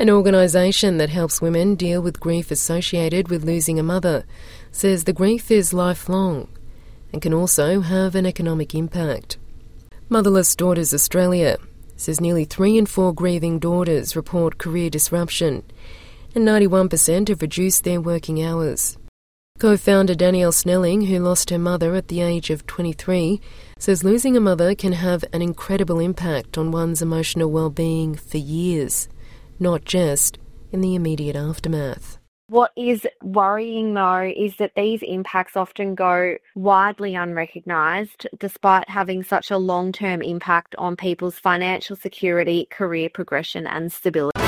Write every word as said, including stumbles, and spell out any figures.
An organisation that helps women deal with grief associated with losing a mother says the grief is lifelong and can also have an economic impact. Motherless Daughters Australia says nearly three in four grieving daughters report career disruption and ninety-one percent have reduced their working hours. Co-founder Danielle Snelling, who lost her mother at the age of twenty-three, says losing a mother can have an incredible impact on one's emotional well-being for years, not just in the immediate aftermath. What is worrying, though, is that these impacts often go widely unrecognised, despite having such a long-term impact on people's financial security, career progression and stability.